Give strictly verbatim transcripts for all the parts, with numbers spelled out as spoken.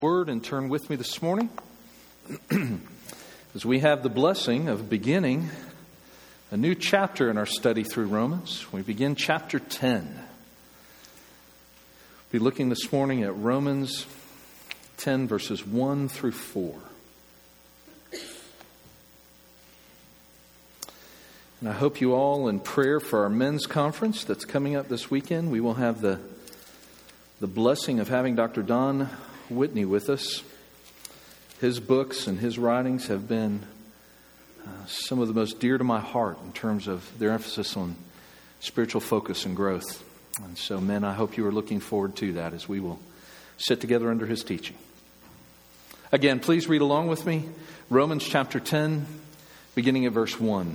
Word and turn with me this morning as we have the blessing of beginning a new chapter in our study through Romans. We begin chapter ten. We'll be looking this morning at Romans ten verses one through four. And I hope you all in prayer for our men's conference that's coming up this weekend. We will have the the blessing of having Doctor Don Whitney with us. His books and his writings have been uh, some of the most dear to my heart in terms of their emphasis on spiritual focus and growth. And so, men, I hope you are looking forward to that as we will sit together under his teaching. Again, please read along with me. Romans chapter ten, beginning at verse one.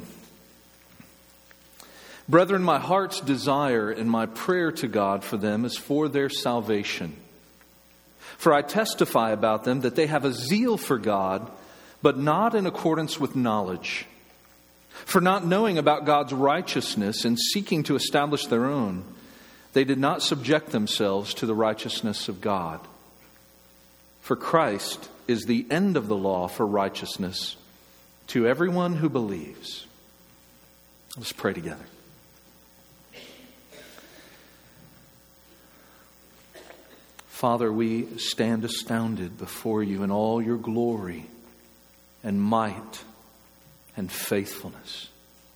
Brethren, my heart's desire and my prayer to God for them is for their salvation. For I testify about them that they have a zeal for God, but not in accordance with knowledge. For not knowing about God's righteousness and seeking to establish their own, they did not subject themselves to the righteousness of God. For Christ is the end of the law for righteousness to everyone who believes. Let's pray together. Father, we stand astounded before you in all your glory and might and faithfulness.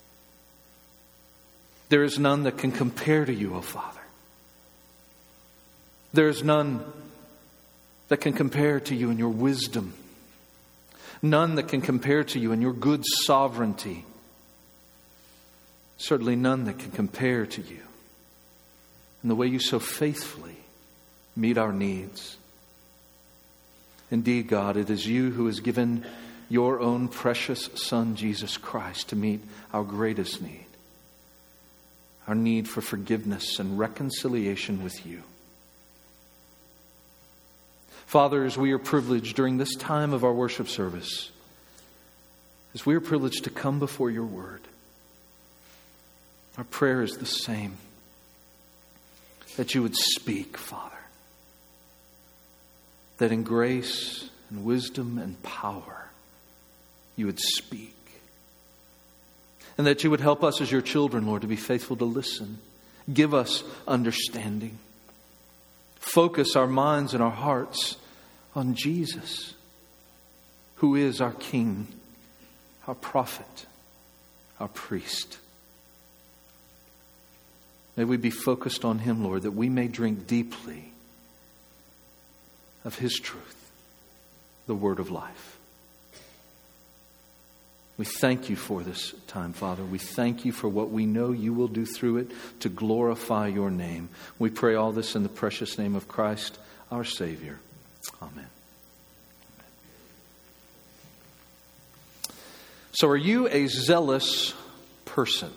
There is none that can compare to you, O Father. There is none that can compare to you in your wisdom. None that can compare to you in your good sovereignty. Certainly none that can compare to you in the way you so faithfully meet our needs. Indeed, God, it is you who has given your own precious Son, Jesus Christ, to meet our greatest need. Our need for forgiveness and reconciliation with you. Father, as we are privileged during this time of our worship service, as we are privileged to come before your word, our prayer is the same. That you would speak, Father. That in grace and wisdom and power, you would speak. And that you would help us as your children, Lord, to be faithful to listen. Give us understanding. Focus our minds and our hearts on Jesus, who is our King, our prophet, our priest. May we be focused on him, Lord, that we may drink deeply of his truth, the word of life. We thank you for this time, Father. We thank you for what we know you will do through it to glorify your name. We pray all this in the precious name of Christ, our Savior. Amen. So are you a zealous person?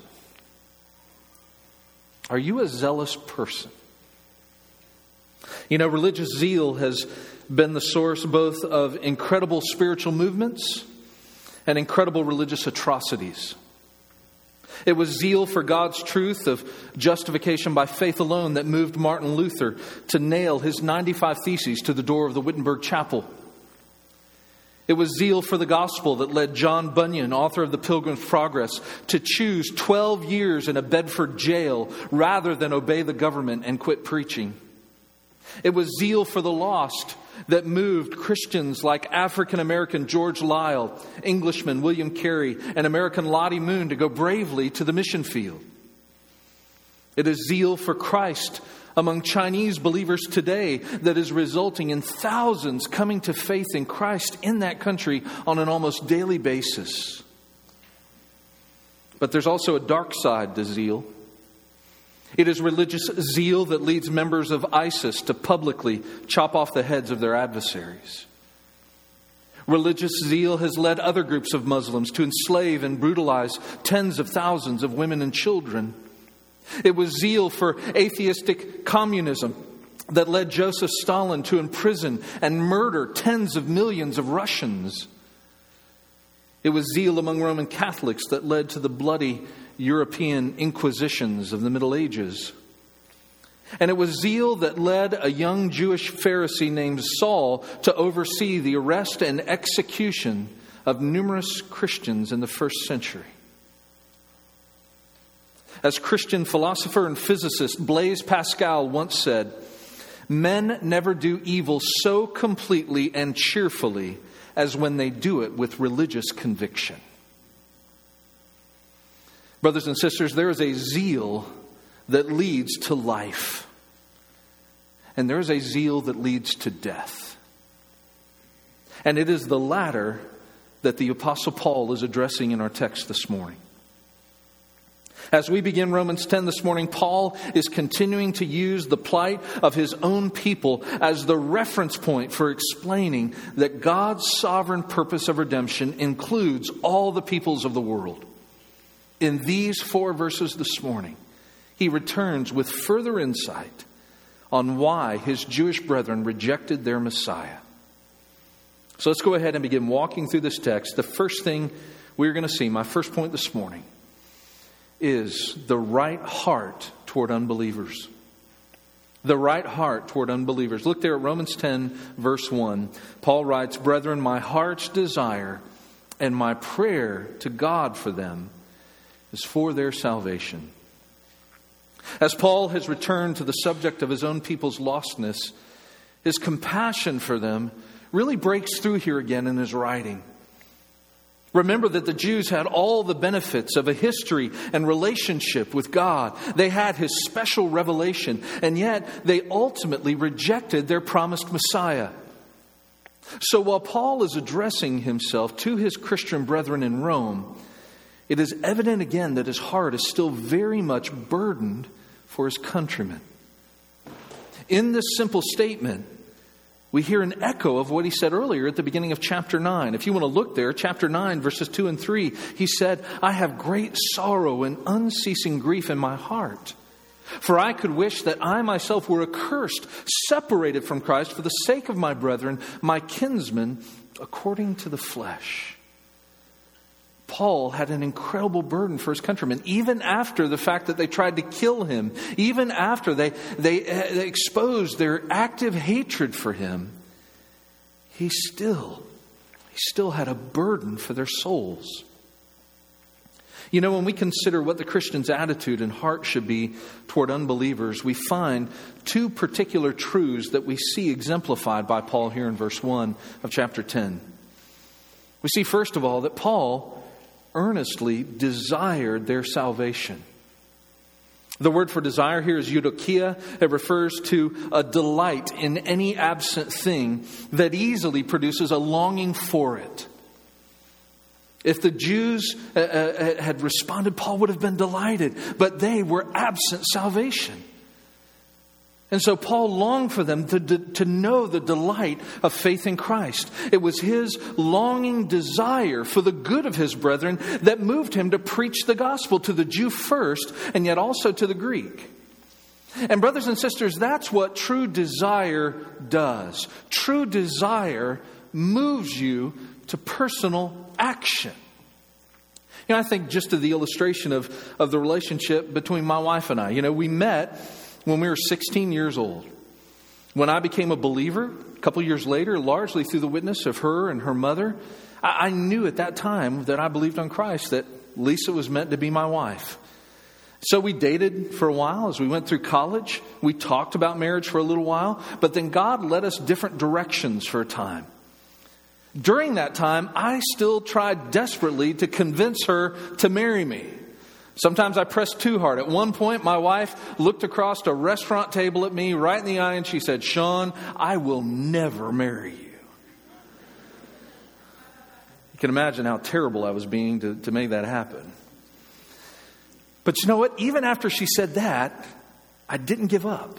Are you a zealous person? You know, religious zeal has been the source both of incredible spiritual movements and incredible religious atrocities. It was zeal for God's truth of justification by faith alone that moved Martin Luther to nail his ninety-five Theses to the door of the Wittenberg Chapel. It was zeal for the gospel that led John Bunyan, author of The Pilgrim's Progress, to choose twelve years in a Bedford jail rather than obey the government and quit preaching. It was zeal for the lost that moved Christians like African-American George Lyle, Englishman William Carey, and American Lottie Moon to go bravely to the mission field. It is zeal for Christ among Chinese believers today that is resulting in thousands coming to faith in Christ in that country on an almost daily basis. But there's also a dark side to zeal. It is religious zeal that leads members of ISIS to publicly chop off the heads of their adversaries. Religious zeal has led other groups of Muslims to enslave and brutalize tens of thousands of women and children. It was zeal for atheistic communism that led Joseph Stalin to imprison and murder tens of millions of Russians. It was zeal among Roman Catholics that led to the bloody European inquisitions of the Middle Ages. And it was zeal that led a young Jewish Pharisee named Saul to oversee the arrest and execution of numerous Christians in the first century. As Christian philosopher and physicist Blaise Pascal once said, "Men never do evil so completely and cheerfully as when they do it with religious conviction." Brothers and sisters, there is a zeal that leads to life. And there is a zeal that leads to death. And it is the latter that the Apostle Paul is addressing in our text this morning. As we begin Romans ten this morning, Paul is continuing to use the plight of his own people as the reference point for explaining that God's sovereign purpose of redemption includes all the peoples of the world. In these four verses this morning, he returns with further insight on why his Jewish brethren rejected their Messiah. So let's go ahead and begin walking through this text. The first thing we're going to see, my first point this morning, is the right heart toward unbelievers. The right heart toward unbelievers. Look there at Romans ten, verse one. Paul writes, "Brethren, my heart's desire and my prayer to God for them is for their salvation." As Paul has returned to the subject of his own people's lostness, his compassion for them really breaks through here again in his writing. Remember that the Jews had all the benefits of a history and relationship with God. They had His special revelation, and yet they ultimately rejected their promised Messiah. So while Paul is addressing himself to his Christian brethren in Rome, it is evident again that his heart is still very much burdened for his countrymen. In this simple statement, we hear an echo of what he said earlier at the beginning of chapter nine. If you want to look there, chapter nine, verses two and three, he said, "I have great sorrow and unceasing grief in my heart. For I could wish that I myself were accursed, separated from Christ for the sake of my brethren, my kinsmen, according to the flesh." Paul had an incredible burden for his countrymen, even after the fact that they tried to kill him, even after they, they, they exposed their active hatred for him. He still, he still had a burden for their souls. You know, when we consider what the Christian's attitude and heart should be toward unbelievers, we find two particular truths that we see exemplified by Paul here in verse one of chapter ten. We see, first of all, that Paul earnestly desired their salvation. The word for desire here is eudokia. It refers to a delight in any absent thing that easily produces a longing for it. If the Jews uh, uh, had responded, Paul would have been delighted, but they were absent salvation. And so Paul longed for them to, to, to know the delight of faith in Christ. It was his longing desire for the good of his brethren that moved him to preach the gospel to the Jew first, and yet also to the Greek. And brothers and sisters, that's what true desire does. True desire moves you to personal action. You know, I think just of the illustration of, of the relationship between my wife and I. You know, we met when we were sixteen years old. When I became a believer, a couple years later, largely through the witness of her and her mother, I, I knew at that time that I believed on Christ, that Lisa was meant to be my wife. So we dated for a while as we went through college. We talked about marriage for a little while, but then God led us different directions for a time. During that time, I still tried desperately to convince her to marry me. Sometimes I pressed too hard. At one point, my wife looked across a restaurant table at me right in the eye and she said, "Sean, I will never marry you." You can imagine how terrible I was being to, to make that happen. But you know what? Even after she said that, I didn't give up.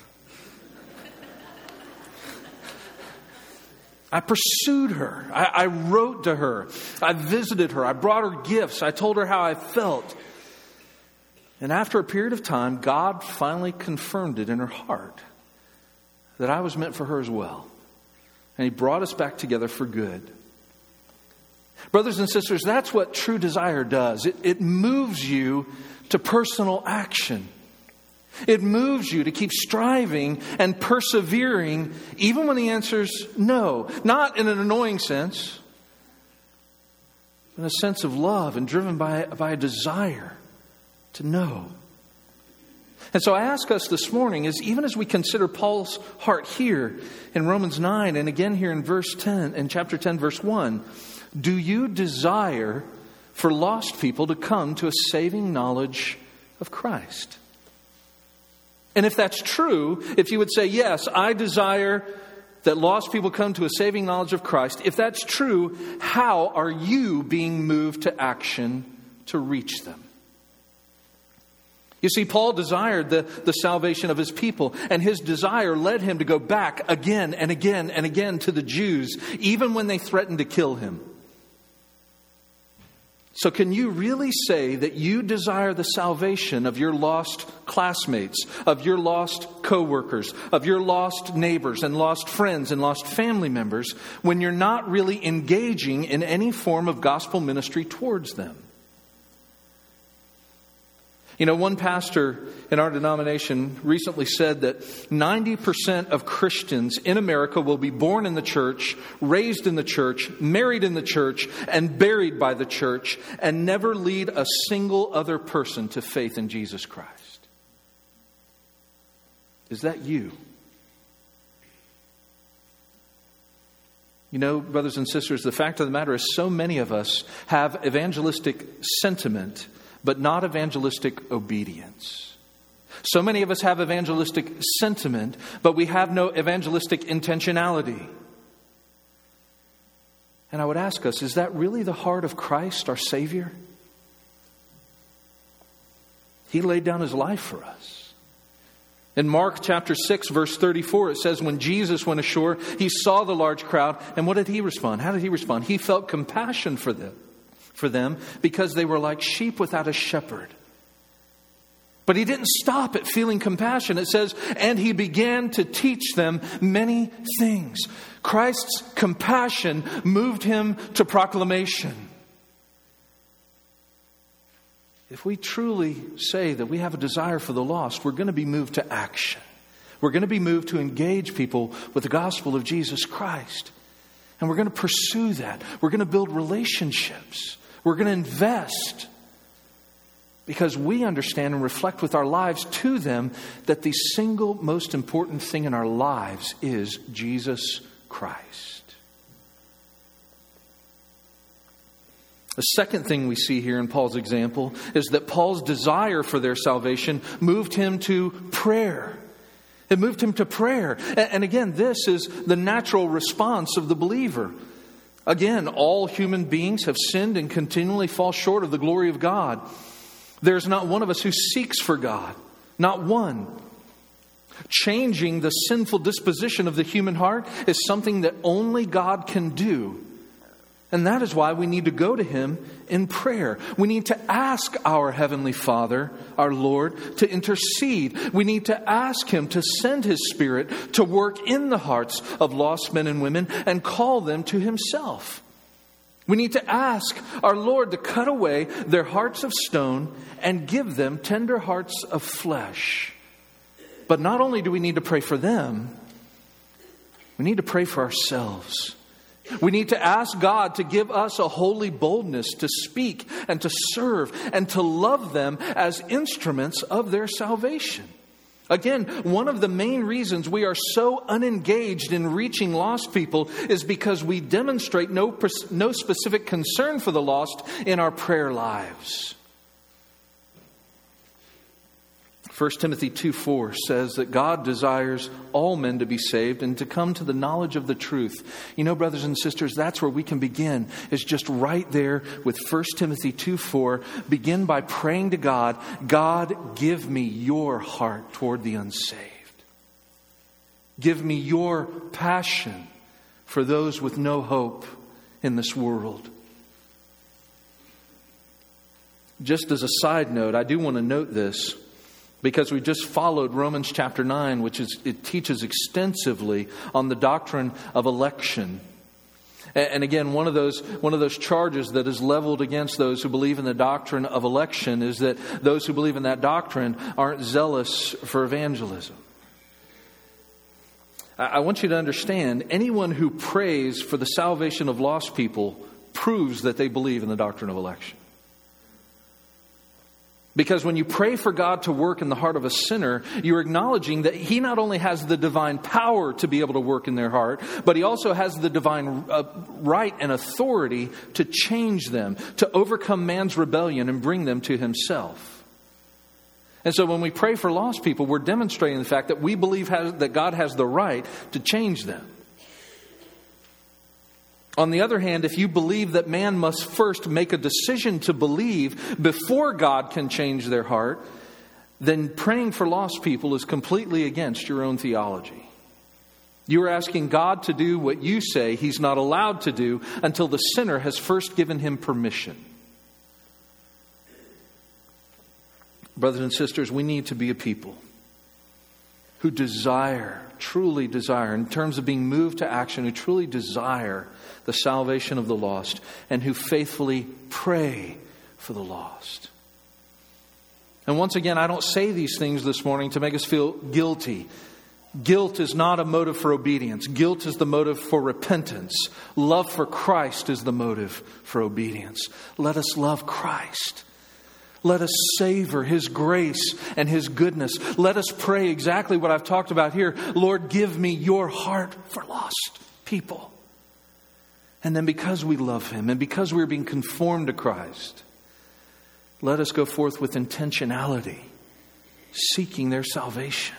I pursued her. I, I wrote to her. I visited her. I brought her gifts. I told her how I felt. And after a period of time, God finally confirmed it in her heart that I was meant for her as well. And He brought us back together for good. Brothers and sisters, that's what true desire does. It, it moves you to personal action. It moves you to keep striving and persevering, even when the answer's no. Not in an annoying sense, but in a sense of love and driven by, by a desire to know. And so I ask us this morning, is even as we consider Paul's heart here in Romans nine, and again here in verse ten, in chapter ten, verse one, do you desire for lost people to come to a saving knowledge of Christ? And if that's true, if you would say, yes, I desire that lost people come to a saving knowledge of Christ, if that's true, how are you being moved to action to reach them? You see, Paul desired the, the salvation of his people, and his desire led him to go back again and again and again to the Jews, even when they threatened to kill him. So can you really say that you desire the salvation of your lost classmates, of your lost co-workers, of your lost neighbors and lost friends and lost family members when you're not really engaging in any form of gospel ministry towards them? You know, one pastor in our denomination recently said that ninety percent of Christians in America will be born in the church, raised in the church, married in the church, and buried by the church, and never lead a single other person to faith in Jesus Christ. Is that you? You know, brothers and sisters, the fact of the matter is so many of us have evangelistic sentiment, but not evangelistic obedience. So many of us have evangelistic sentiment, but we have no evangelistic intentionality. And I would ask us, is that really the heart of Christ, our Savior? He laid down His life for us. In Mark chapter six, verse thirty-four, it says, when Jesus went ashore, He saw the large crowd. And what did He respond? How did He respond? He felt compassion for them. for them because they were like sheep without a shepherd. But He didn't stop at feeling compassion. It says, and He began to teach them many things. Christ's compassion moved Him to proclamation. If we truly say that we have a desire for the lost, we're going to be moved to action. We're going to be moved to engage people with the gospel of Jesus Christ. And we're going to pursue that. We're going to build relationships. We're going to invest because we understand and reflect with our lives to them that the single most important thing in our lives is Jesus Christ. The second thing we see here in Paul's example is that Paul's desire for their salvation moved him to prayer. It moved him to prayer. And again, this is the natural response of the believer. Again, all human beings have sinned and continually fall short of the glory of God. There's not one of us who seeks for God. Not one. Changing the sinful disposition of the human heart is something that only God can do. And that is why we need to go to Him in prayer. We need to ask our Heavenly Father, our Lord, to intercede. We need to ask Him to send His Spirit to work in the hearts of lost men and women and call them to Himself. We need to ask our Lord to cut away their hearts of stone and give them tender hearts of flesh. But not only do we need to pray for them, we need to pray for ourselves. We need to ask God to give us a holy boldness to speak and to serve and to love them as instruments of their salvation. Again, one of the main reasons we are so unengaged in reaching lost people is because we demonstrate no, no specific concern for the lost in our prayer lives. First Timothy two four says that God desires all men to be saved and to come to the knowledge of the truth. You know, brothers and sisters, that's where we can begin. Is just right there with First Timothy two four. Begin by praying to God, God, give me your heart toward the unsaved. Give me your passion for those with no hope in this world. Just as a side note, I do want to note this, because we just followed Romans chapter nine, which is it teaches extensively on the doctrine of election. And again, one of those one of those charges that is leveled against those who believe in the doctrine of election is that those who believe in that doctrine aren't zealous for evangelism. I want you to understand, anyone who prays for the salvation of lost people proves that they believe in the doctrine of election. Because when you pray for God to work in the heart of a sinner, you're acknowledging that He not only has the divine power to be able to work in their heart, but He also has the divine uh, right and authority to change them, to overcome man's rebellion and bring them to Himself. And so when we pray for lost people, we're demonstrating the fact that we believe has, that God has the right to change them. On the other hand, if you believe that man must first make a decision to believe before God can change their heart, then praying for lost people is completely against your own theology. You are asking God to do what you say He's not allowed to do until the sinner has first given Him permission. Brothers and sisters, we need to be a people who desire, truly desire, in terms of being moved to action, who truly desire the salvation of the lost, and who faithfully pray for the lost. And once again, I don't say these things this morning to make us feel guilty. Guilt is not a motive for obedience. Guilt is the motive for repentance. Love for Christ is the motive for obedience. Let us love Christ. Let us savor His grace and His goodness. Let us pray exactly what I've talked about here. Lord, give me your heart for lost people. And then because we love Him and because we're being conformed to Christ, let us go forth with intentionality, seeking their salvation.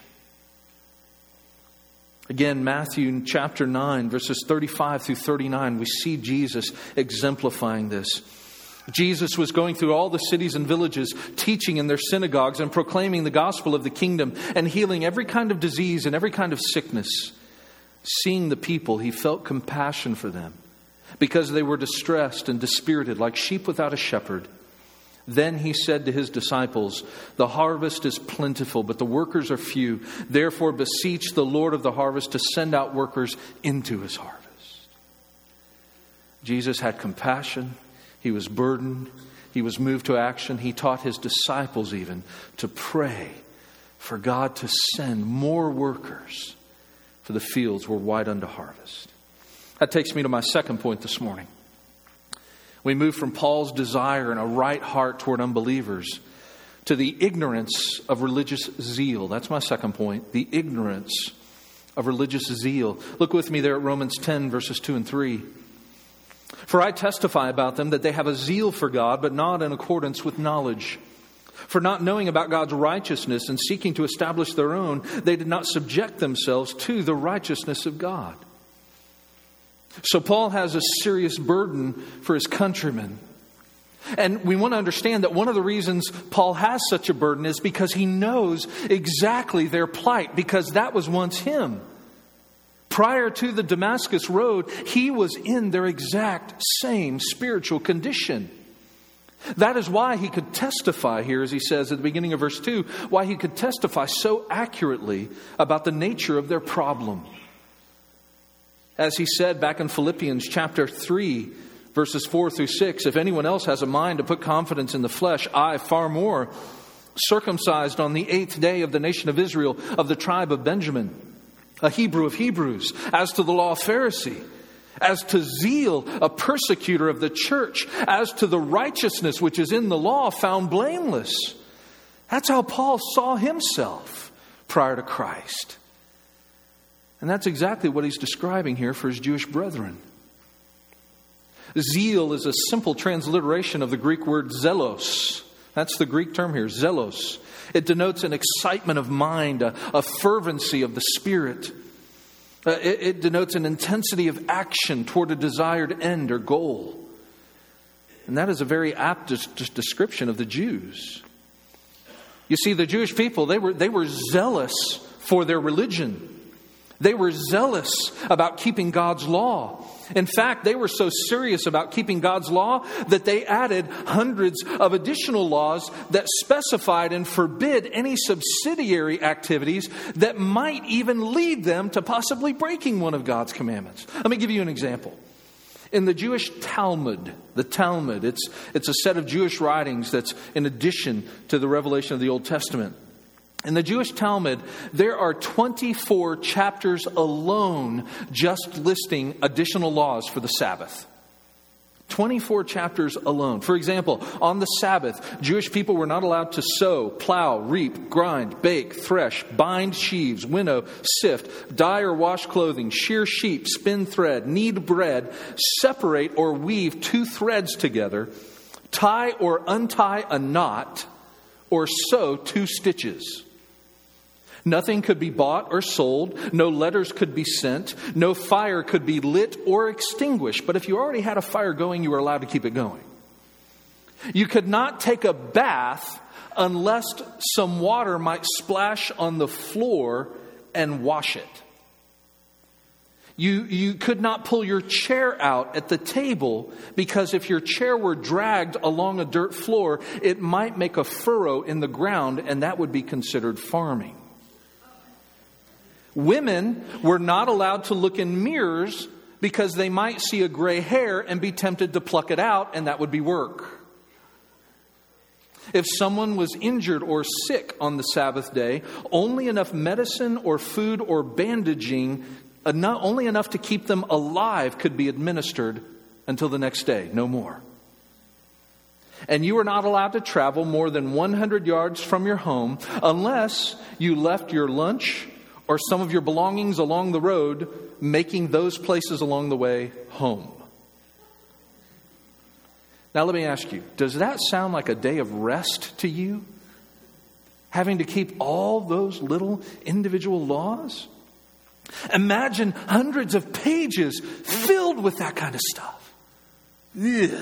Again, Matthew chapter nine, verses thirty-five through thirty-nine, we see Jesus exemplifying this. Jesus was going through all the cities and villages, teaching in their synagogues and proclaiming the gospel of the kingdom and healing every kind of disease and every kind of sickness. Seeing the people, He felt compassion for them because they were distressed and dispirited like sheep without a shepherd. Then He said to His disciples, "The harvest is plentiful, but the workers are few. Therefore beseech the Lord of the harvest to send out workers into His harvest." Jesus had compassion. He was burdened. He was moved to action. He taught His disciples even to pray for God to send more workers, for the fields were white unto harvest. That takes me to my second point this morning. We move from Paul's desire and a right heart toward unbelievers to the ignorance of religious zeal. That's my second point, the ignorance of religious zeal. Look with me there at Romans ten, verses two and three. "For I testify about them that they have a zeal for God, but not in accordance with knowledge. For not knowing about God's righteousness and seeking to establish their own, they did not subject themselves to the righteousness of God." So Paul has a serious burden for his countrymen. And we want to understand that one of the reasons Paul has such a burden is because he knows exactly their plight, because that was once him. Prior to the Damascus Road, he was in their exact same spiritual condition. That is why he could testify here, as he says at the beginning of verse two, why he could testify so accurately about the nature of their problem. As he said back in Philippians chapter three, verses four through six, "If anyone else has a mind to put confidence in the flesh, I far more, circumcised on the eighth day of the nation of Israel, of the tribe of Benjamin, a Hebrew of Hebrews, as to the law, a Pharisee, as to zeal, a persecutor of the church, as to the righteousness which is in the law, found blameless." That's how Paul saw himself prior to Christ. And that's exactly what he's describing here for his Jewish brethren. Zeal is a simple transliteration of the Greek word zelos. That's the Greek term here, zelos. It denotes an excitement of mind, a, a fervency of the spirit. Uh, it, it denotes an intensity of action toward a desired end or goal. And that is a very apt des- description of the Jews. You see, the Jewish people, they were, they were zealous for their religion. They were zealous about keeping God's law. In fact, they were so serious about keeping God's law that they added hundreds of additional laws that specified and forbid any subsidiary activities that might even lead them to possibly breaking one of God's commandments. Let me give you an example. In the Jewish Talmud, the Talmud, it's, it's a set of Jewish writings that's in addition to the revelation of the Old Testament. In the Jewish Talmud, there are twenty-four chapters alone just listing additional laws for the Sabbath. twenty-four chapters alone. For example, on the Sabbath, Jewish people were not allowed to sow, plow, reap, grind, bake, thresh, bind sheaves, winnow, sift, dye or wash clothing, shear sheep, spin thread, knead bread, separate or weave two threads together, tie or untie a knot, or sew two stitches. Nothing could be bought or sold. No letters could be sent. No fire could be lit or extinguished. But if you already had a fire going, you were allowed to keep it going. You could not take a bath unless some water might splash on the floor and wash it. You, you could not pull your chair out at the table because if your chair were dragged along a dirt floor, it might make a furrow in the ground, and that would be considered farming. Women were not allowed to look in mirrors because they might see a gray hair and be tempted to pluck it out, and that would be work. If someone was injured or sick on the Sabbath day, only enough medicine or food or bandaging, enough, only enough to keep them alive, could be administered until the next day, no more. And you were not allowed to travel more than one hundred yards from your home unless you left your lunch or some of your belongings along the road, making those places along the way home. Now let me ask you, does that sound like a day of rest to you? Having to keep all those little individual laws? Imagine hundreds of pages filled with that kind of stuff. Ugh.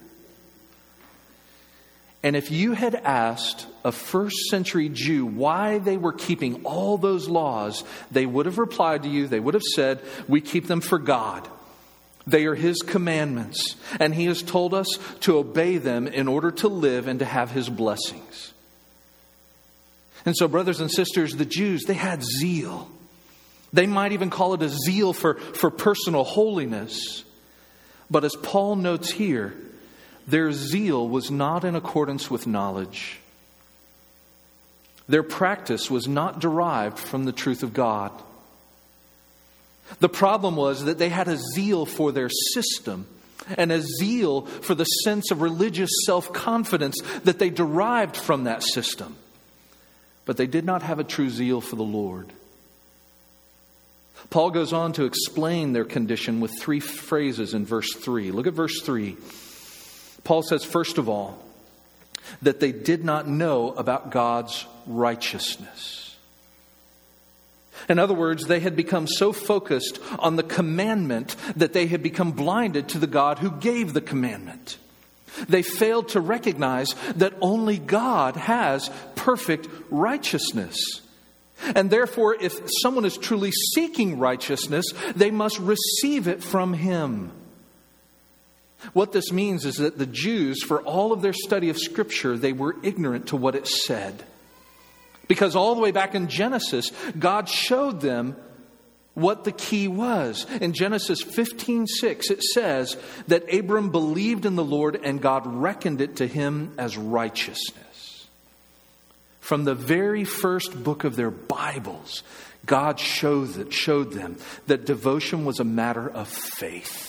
And if you had asked a first century Jew why they were keeping all those laws, they would have replied to you, they would have said, we keep them for God. They are His commandments, and He has told us to obey them in order to live and to have His blessings. And so, brothers and sisters, the Jews, they had zeal. They might even call it a zeal for, for personal holiness. But as Paul notes here, their zeal was not in accordance with knowledge. Their practice was not derived from the truth of God. The problem was that they had a zeal for their system and a zeal for the sense of religious self-confidence that they derived from that system. But they did not have a true zeal for the Lord. Paul goes on to explain their condition with three phrases in verse three. Look at verse three. Paul says, first of all, that they did not know about God's righteousness. In other words, they had become so focused on the commandment that they had become blinded to the God who gave the commandment. They failed to recognize that only God has perfect righteousness. And therefore, if someone is truly seeking righteousness, they must receive it from Him. What this means is that the Jews, for all of their study of Scripture, they were ignorant to what it said. Because all the way back in Genesis, God showed them what the key was. In Genesis fifteen six, it says that Abram believed in the Lord and God reckoned it to him as righteousness. From the very first book of their Bibles, God showed, that, showed them that devotion was a matter of faith.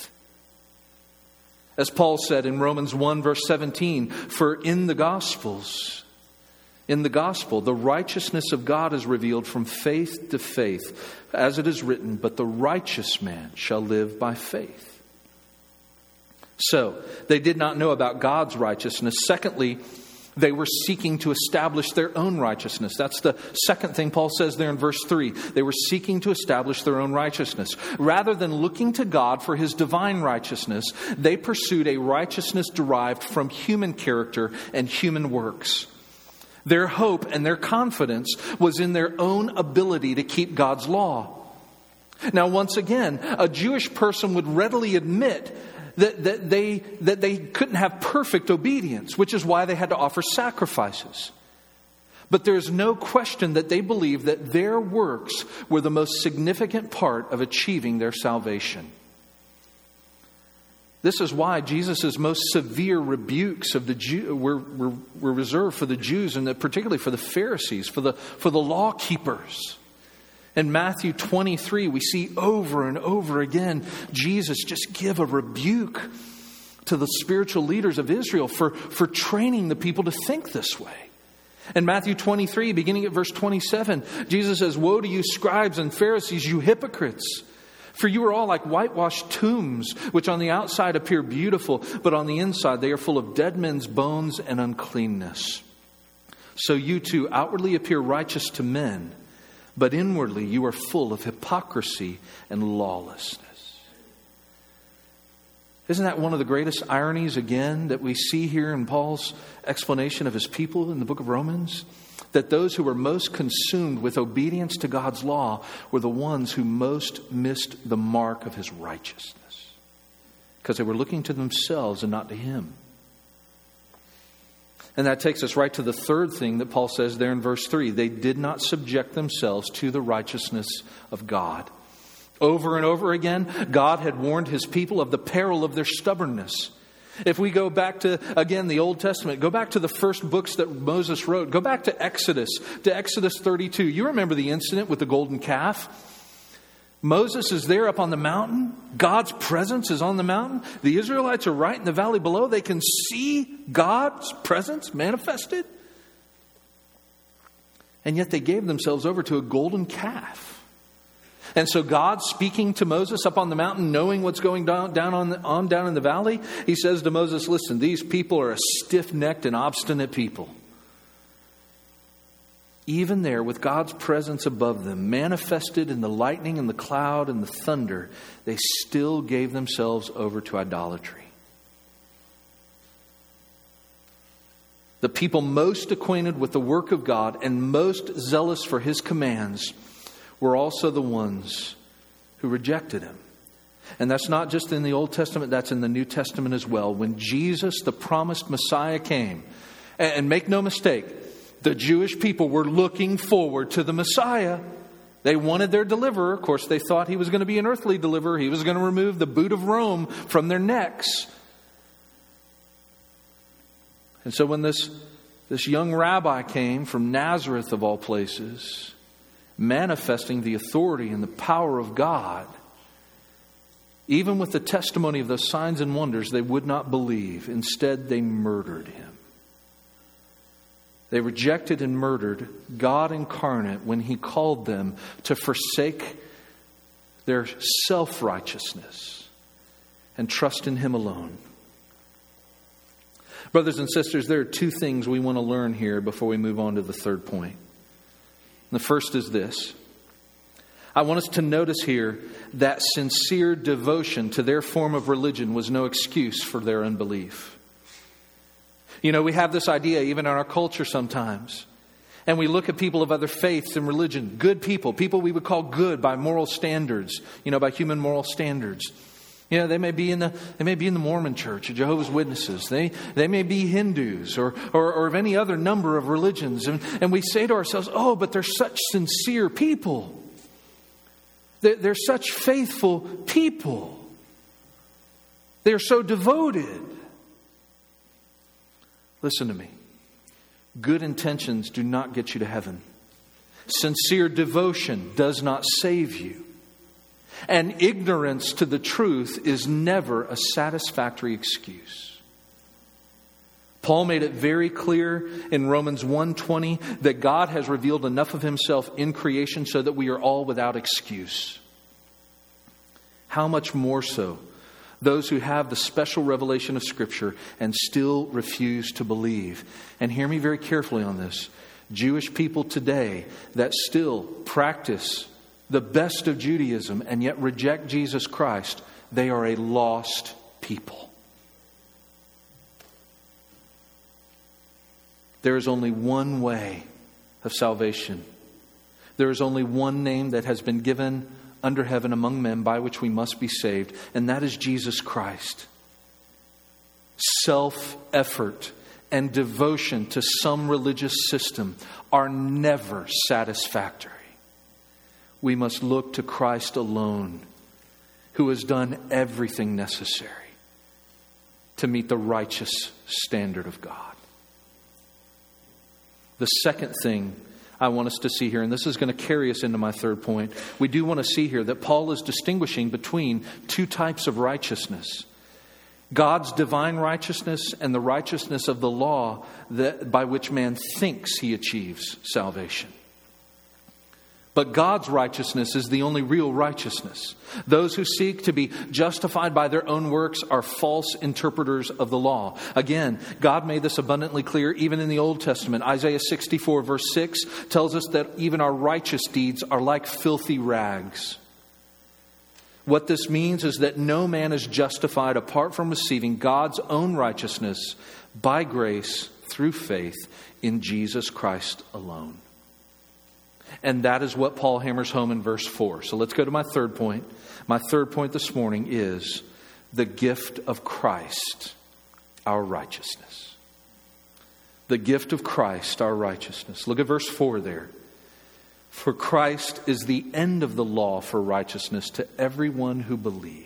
As Paul said in Romans one verse seventeen, for in the Gospels, in the Gospel, the righteousness of God is revealed from faith to faith, as it is written, but the righteous man shall live by faith. So, they did not know about God's righteousness. Secondly, they were seeking to establish their own righteousness. That's the second thing Paul says there in verse three. They were seeking to establish their own righteousness. Rather than looking to God for His divine righteousness, they pursued a righteousness derived from human character and human works. Their hope and their confidence was in their own ability to keep God's law. Now, once again, a Jewish person would readily admit That, that, they, that they couldn't have perfect obedience, which is why they had to offer sacrifices. But there's no question that they believed that their works were the most significant part of achieving their salvation. This is why Jesus' most severe rebukes of the Jew were, were, were reserved for the Jews, and particularly for the Pharisees, for the, for the law keepers. In Matthew twenty-three, we see over and over again Jesus just give a rebuke to the spiritual leaders of Israel for, for training the people to think this way. In Matthew twenty-three, beginning at verse twenty-seven, Jesus says, "Woe to you, scribes and Pharisees, you hypocrites! For you are all like whitewashed tombs, which on the outside appear beautiful, but on the inside they are full of dead men's bones and uncleanness. So you too outwardly appear righteous to men, but inwardly you are full of hypocrisy and lawlessness." Isn't that one of the greatest ironies, again, that we see here in Paul's explanation of his people in the book of Romans? That those who were most consumed with obedience to God's law were the ones who most missed the mark of his righteousness, because they were looking to themselves and not to him. And that takes us right to the third thing that Paul says there in verse three. They did not subject themselves to the righteousness of God. Over and over again, God had warned his people of the peril of their stubbornness. If we go back to, again, the Old Testament, go back to the first books that Moses wrote. Go back to Exodus, to Exodus thirty-two. You remember the incident with the golden calf? Moses is there up on the mountain. God's presence is on the mountain. The Israelites are right in the valley below. They can see God's presence manifested. And yet they gave themselves over to a golden calf. And so God, speaking to Moses up on the mountain, knowing what's going down, down on, the, on down in the valley, he says to Moses, "Listen, these people are a stiff-necked and obstinate people." Even there, with God's presence above them, manifested in the lightning and the cloud and the thunder, they still gave themselves over to idolatry. The people most acquainted with the work of God and most zealous for his commands were also the ones who rejected him. And that's not just in the Old Testament, that's in the New Testament as well. When Jesus, the promised Messiah, came, and make no mistake, the Jewish people were looking forward to the Messiah. They wanted their deliverer. Of course, they thought he was going to be an earthly deliverer. He was going to remove the boot of Rome from their necks. And so when this, this young rabbi came from Nazareth, of all places, manifesting the authority and the power of God, even with the testimony of those signs and wonders, they would not believe. Instead, they murdered him. They rejected and murdered God incarnate when he called them to forsake their self-righteousness and trust in him alone. Brothers and sisters, there are two things we want to learn here before we move on to the third point. The first is this. I want us to notice here that sincere devotion to their form of religion was no excuse for their unbelief. You know, we have this idea even in our culture sometimes. And we look at people of other faiths and religion, good people, people we would call good by moral standards, you know, by human moral standards. You know, they may be in the they may be in the Mormon Church or Jehovah's Witnesses. They they may be Hindus or or, or of any other number of religions. And, and we say to ourselves, oh, but they're such sincere people. They're, they're such faithful people. They're so devoted. Listen to me. Good intentions do not get you to heaven. Sincere devotion does not save you. And ignorance to the truth is never a satisfactory excuse. Paul made it very clear in Romans one twenty that God has revealed enough of himself in creation so that we are all without excuse. How much more so those who have the special revelation of Scripture and still refuse to believe. And hear me very carefully on this. Jewish people today that still practice the best of Judaism and yet reject Jesus Christ, they are a lost people. There is only one way of salvation. There is only one name that has been given under heaven among men by which we must be saved, and that is Jesus Christ. Self-effort and devotion to some religious system are never satisfactory. We must look to Christ alone, who has done everything necessary. to meet the righteous standard of God. The second thing I want us to see here, and this is going to carry us into my third point, we do want to see here that Paul is distinguishing between two types of righteousness. God's divine righteousness and the righteousness of the law that by which man thinks he achieves salvation. But God's righteousness is the only real righteousness. Those who seek to be justified by their own works are false interpreters of the law. Again, God made this abundantly clear even in the Old Testament. Isaiah sixty-four verse six tells us that even our righteous deeds are like filthy rags. What this means is that no man is justified apart from receiving God's own righteousness by grace through faith in Jesus Christ alone. And that is what Paul hammers home in verse four. So let's go to my third point. My third point this morning is the gift of Christ, our righteousness. The gift of Christ, our righteousness. Look at verse four there. For Christ is the end of the law for righteousness to everyone who believes.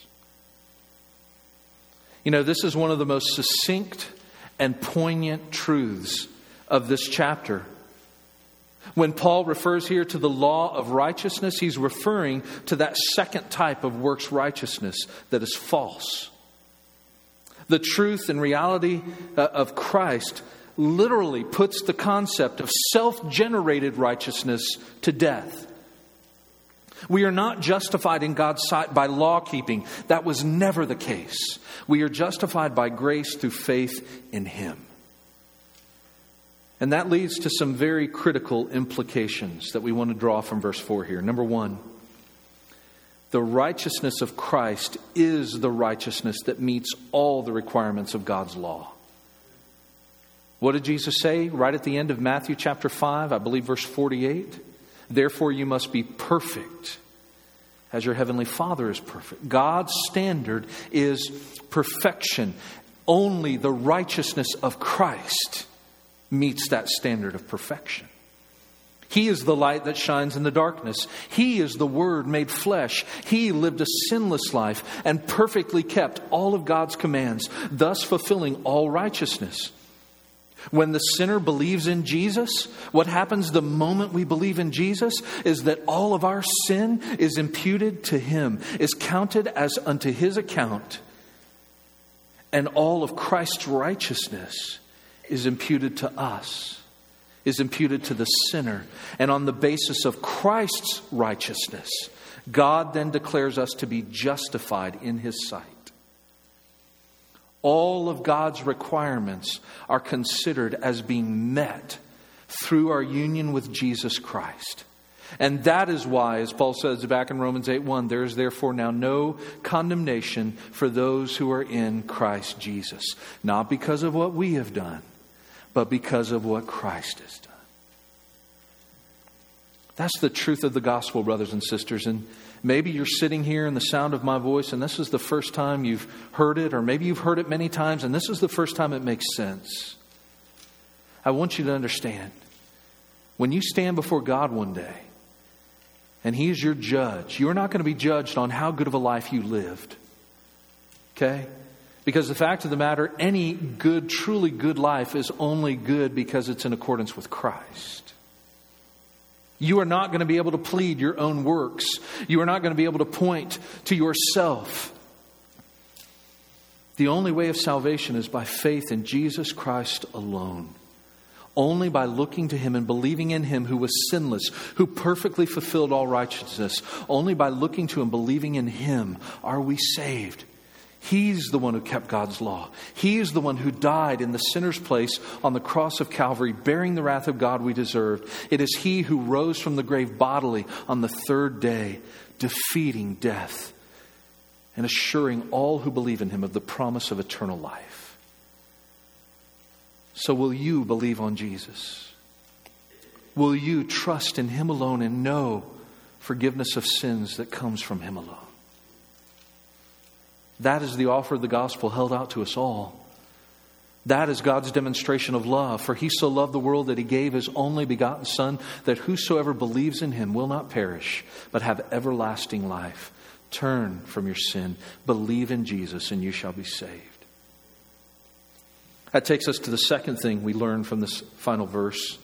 You know, this is one of the most succinct and poignant truths of this chapter. When Paul refers here to the law of righteousness, he's referring to that second type of works righteousness that is false. The truth and reality of Christ literally puts the concept of self-generated righteousness to death. We are not justified in God's sight by law keeping. That was never the case. We are justified by grace through faith in Him. And that leads to some very critical implications that we want to draw from verse four here. Number one, the righteousness of Christ is the righteousness that meets all the requirements of God's law. What did Jesus say right at the end of Matthew chapter five, I believe verse forty-eight? Therefore you must be perfect as your heavenly Father is perfect. God's standard is perfection. Only the righteousness of Christ meets that standard of perfection. He is the light that shines in the darkness. He is the Word made flesh. He lived a sinless life and perfectly kept all of God's commands, thus fulfilling all righteousness. When the sinner believes in Jesus, what happens the moment we believe in Jesus is that all of our sin is imputed to Him, is counted as unto His account, and all of Christ's righteousness is imputed to us, is imputed to the sinner. And on the basis of Christ's righteousness, God then declares us to be justified in His sight. All of God's requirements are considered as being met through our union with Jesus Christ. And that is why, as Paul says back in Romans eight one, there is therefore now no condemnation for those who are in Christ Jesus. Not because of what we have done, but because of what Christ has done. That's the truth of the gospel, brothers and sisters. And maybe you're sitting here in the sound of my voice and this is the first time you've heard it, or maybe you've heard it many times and this is the first time it makes sense. I want you to understand, when you stand before God one day and He is your judge, you're not going to be judged on how good of a life you lived. Okay? Because the fact of the matter, any good, truly good life is only good because it's in accordance with Christ. You are not going to be able to plead your own works. You are not going to be able to point to yourself. The only way of salvation is by faith in Jesus Christ alone. Only by looking to Him and believing in Him who was sinless, who perfectly fulfilled all righteousness. Only by looking to and believing in Him are we saved. He's the one who kept God's law. He is the one who died in the sinner's place on the cross of Calvary, bearing the wrath of God we deserved. It is He who rose from the grave bodily on the third day, defeating death and assuring all who believe in Him of the promise of eternal life. So will you believe on Jesus? Will you trust in Him alone and know forgiveness of sins that comes from Him alone? That is the offer of the gospel held out to us all. That is God's demonstration of love. For He so loved the world that He gave His only begotten Son, that whosoever believes in Him will not perish, but have everlasting life. Turn from your sin, believe in Jesus, and you shall be saved. That takes us to the second thing we learn from this final verse.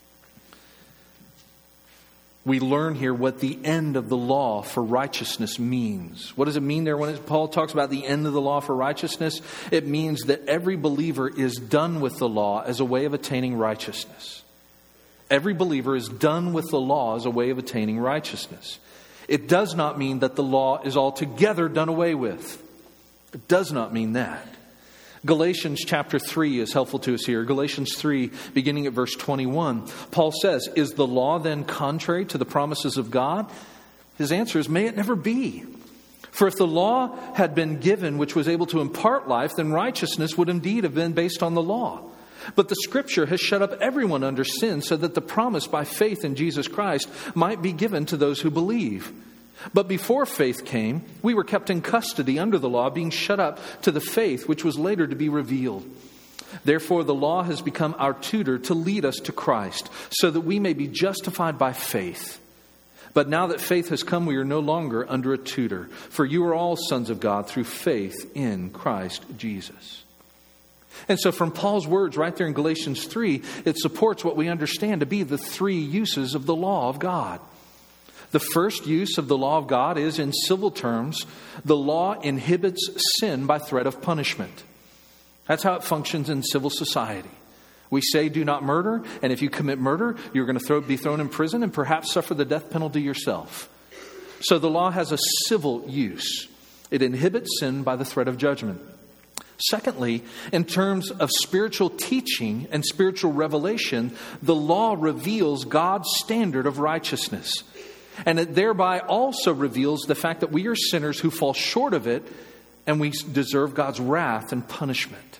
We learn here what the end of the law for righteousness means. What does it mean there when Paul talks about the end of the law for righteousness? It means that every believer is done with the law as a way of attaining righteousness. Every believer is done with the law as a way of attaining righteousness. It does not mean that the law is altogether done away with. It does not mean that. Galatians chapter three is helpful to us here. Galatians three, beginning at verse twenty-one. Paul says, "Is the law then contrary to the promises of God?" His answer is, may it never be. For if the law had been given which was able to impart life, then righteousness would indeed have been based on the law. But the Scripture has shut up everyone under sin so that the promise by faith in Jesus Christ might be given to those who believe. But before faith came, we were kept in custody under the law, being shut up to the faith which was later to be revealed. Therefore, the law has become our tutor to lead us to Christ, so that we may be justified by faith. But now that faith has come, we are no longer under a tutor. For you are all sons of God through faith in Christ Jesus. And so from Paul's words right there in Galatians three, it supports what we understand to be the three uses of the law of God. The first use of the law of God is, in civil terms, the law inhibits sin by threat of punishment. That's how it functions in civil society. We say do not murder, and if you commit murder, you're going to throw, be thrown in prison and perhaps suffer the death penalty yourself. So the law has a civil use. It inhibits sin by the threat of judgment. Secondly, in terms of spiritual teaching and spiritual revelation, the law reveals God's standard of righteousness. And it thereby also reveals the fact that we are sinners who fall short of it and we deserve God's wrath and punishment.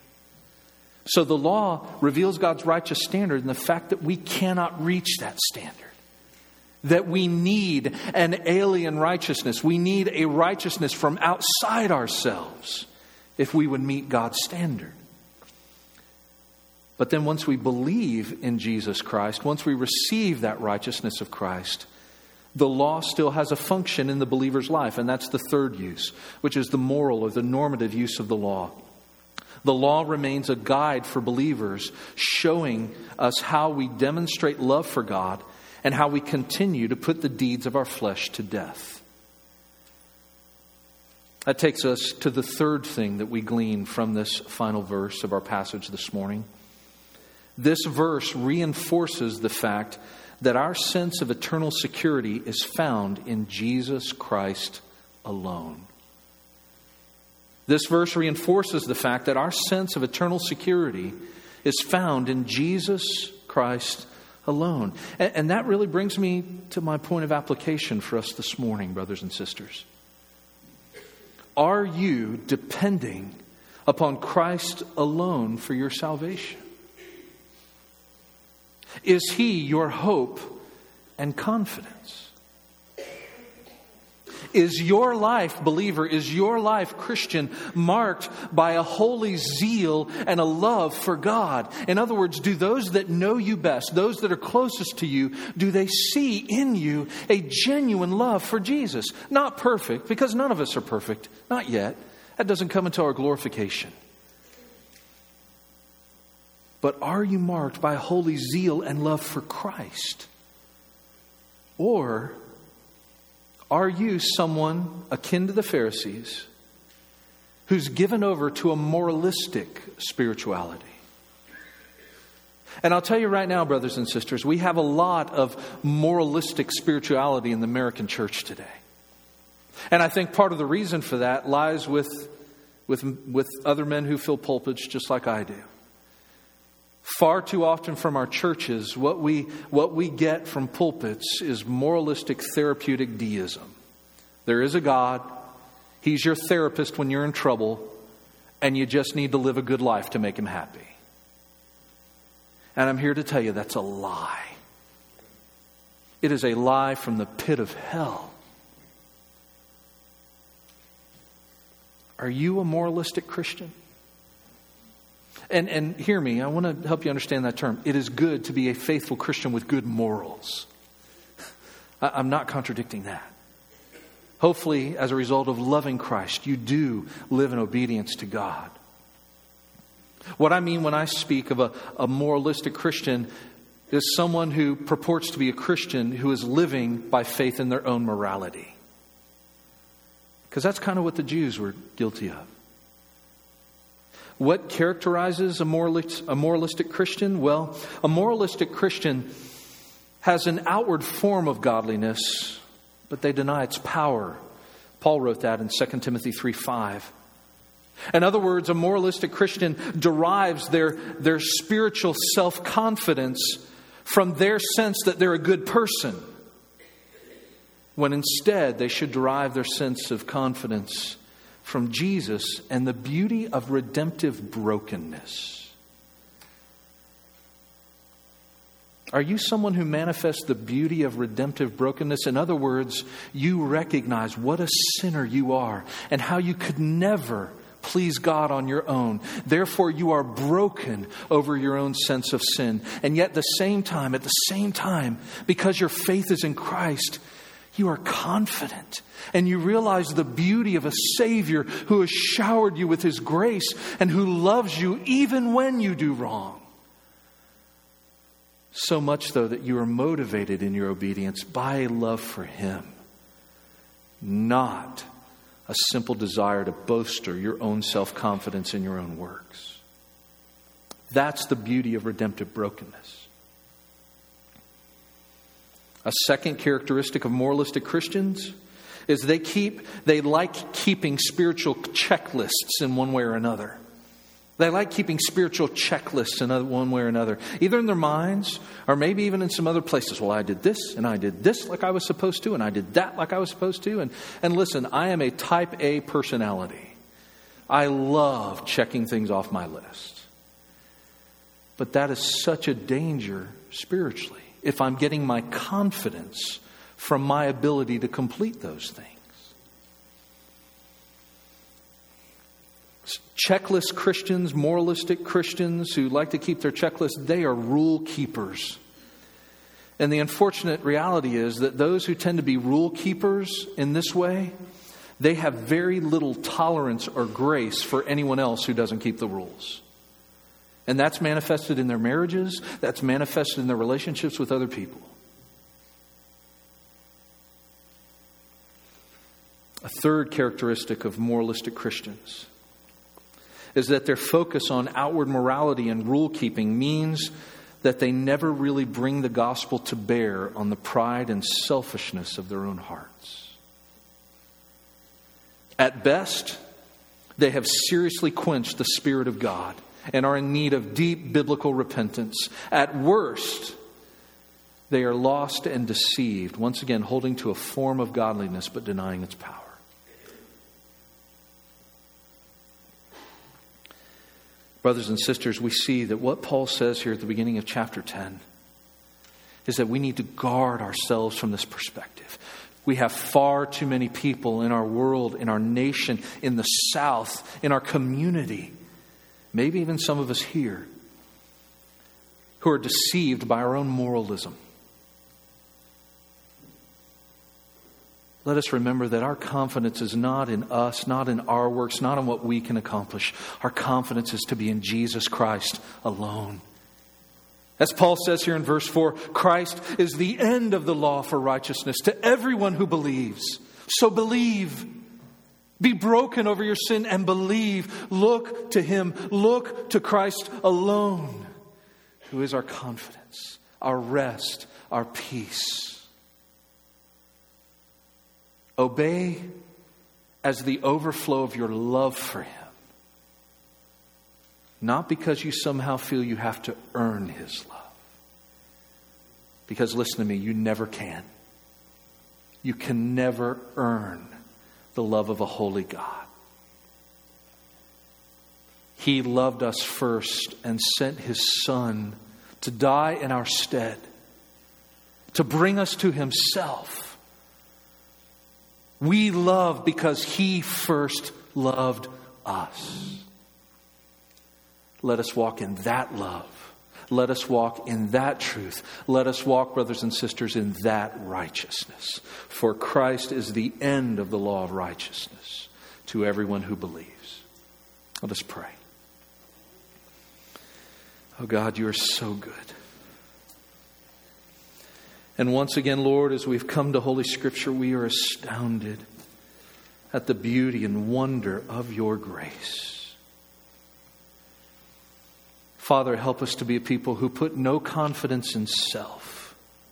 So the law reveals God's righteous standard and the fact that we cannot reach that standard. That we need an alien righteousness. We need a righteousness from outside ourselves if we would meet God's standard. But then once we believe in Jesus Christ, once we receive that righteousness of Christ, the law still has a function in the believer's life, and that's the third use, which is the moral or the normative use of the law. The law remains a guide for believers, showing us how we demonstrate love for God and how we continue to put the deeds of our flesh to death. That takes us to the third thing that we glean from this final verse of our passage this morning. This verse reinforces the fact that our sense of eternal security is found in Jesus Christ alone. This verse reinforces the fact that our sense of eternal security is found in Jesus Christ alone. And, and that really brings me to my point of application for us this morning, brothers and sisters. Are you depending upon Christ alone for your salvation? Is He your hope and confidence? Is your life, believer, is your life, Christian, marked by a holy zeal and a love for God? In other words, do those that know you best, those that are closest to you, do they see in you a genuine love for Jesus? Not perfect, because none of us are perfect. Not yet. That doesn't come until our glorification. But are you marked by holy zeal and love for Christ? Or are you someone akin to the Pharisees who's given over to a moralistic spirituality? And I'll tell you right now, brothers and sisters, we have a lot of moralistic spirituality in the American church today. And I think part of the reason for that lies with, with, with other men who fill pulpits just like I do. Far too often from our churches, what we what we get from pulpits is moralistic therapeutic deism. There is a God. He's your therapist when you're in trouble, and you just need to live a good life to make Him happy. And I'm here to tell you that's a lie. It is a lie from the pit of hell. Are you a moralistic Christian? And and hear me, I want to help you understand that term. It is good to be a faithful Christian with good morals. I'm not contradicting that. Hopefully, as a result of loving Christ, you do live in obedience to God. What I mean when I speak of a, a moralistic Christian is someone who purports to be a Christian who is living by faith in their own morality. Because that's kind of what the Jews were guilty of. What characterizes a moralistic, a moralistic Christian? Well, a moralistic Christian has an outward form of godliness, but they deny its power. Paul wrote that in Second Timothy three five. In other words, a moralistic Christian derives their, their spiritual self-confidence from their sense that they're a good person, when instead they should derive their sense of confidence from Jesus and the beauty of redemptive brokenness. Are you someone who manifests the beauty of redemptive brokenness? In other words, you recognize what a sinner you are and how you could never please God on your own. Therefore, you are broken over your own sense of sin. And yet, at the same time, at the same time, because your faith is in Christ, you are confident. And you realize the beauty of a Savior who has showered you with His grace and who loves you even when you do wrong. So much, though, that you are motivated in your obedience by a love for Him, not a simple desire to bolster your own self-confidence in your own works. That's the beauty of redemptive brokenness. A second characteristic of moralistic Christians is they keep, they like keeping spiritual checklists in one way or another. They like keeping spiritual checklists in one way or another, either in their minds or maybe even in some other places. Well, I did this and I did this like I was supposed to and I did that like I was supposed to. And, and listen, I am a type A personality. I love checking things off my list. But that is such a danger spiritually if I'm getting my confidence from my ability to complete those things. Checklist Christians, moralistic Christians who like to keep their checklist, they are rule keepers. And the unfortunate reality is that those who tend to be rule keepers in this way, they have very little tolerance or grace for anyone else who doesn't keep the rules. And that's manifested in their marriages, that's manifested in their relationships with other people. A third characteristic of moralistic Christians is that their focus on outward morality and rule-keeping means that they never really bring the gospel to bear on the pride and selfishness of their own hearts. At best, they have seriously quenched the Spirit of God and are in need of deep biblical repentance. At worst, they are lost and deceived, once again holding to a form of godliness but denying its power. Brothers and sisters, we see that what Paul says here at the beginning of chapter ten is that we need to guard ourselves from this perspective. We have far too many people in our world, in our nation, in the South, in our community, maybe even some of us here, who are deceived by our own moralism. Let us remember that our confidence is not in us, not in our works, not in what we can accomplish. Our confidence is to be in Jesus Christ alone. As Paul says here in verse four, Christ is the end of the law for righteousness to everyone who believes. So believe. Be broken over your sin and believe. Look to Him. Look to Christ alone, who is our confidence, our rest, our peace. Obey as the overflow of your love for Him. Not because you somehow feel you have to earn His love. Because listen to me, you never can. You can never earn the love of a holy God. He loved us first and sent His Son to die in our stead, to bring us to Himself. We love because He first loved us. Let us walk in that love. Let us walk in that truth. Let us walk, brothers and sisters, in that righteousness. For Christ is the end of the law of righteousness to everyone who believes. Let us pray. Oh God, you are so good. And once again, Lord, as we've come to Holy Scripture, we are astounded at the beauty and wonder of your grace. Father, help us to be a people who put no confidence in self.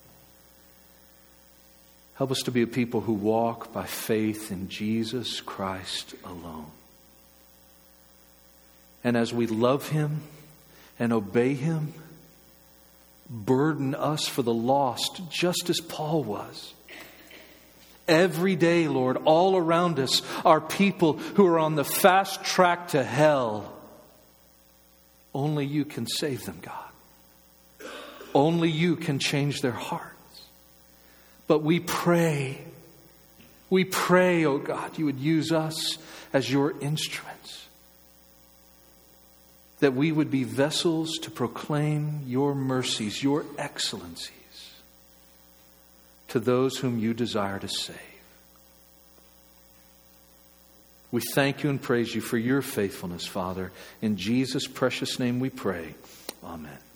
Help us to be a people who walk by faith in Jesus Christ alone. And as we love Him and obey Him, burden us for the lost, just as Paul was. Every day, Lord, all around us are people who are on the fast track to hell. Only you can save them, God. Only you can change their hearts. But we pray, we pray, oh God, you would use us as your instruments. That we would be vessels to proclaim your mercies, your excellencies to those whom you desire to save. We thank you and praise you for your faithfulness, Father. In Jesus' precious name we pray. Amen.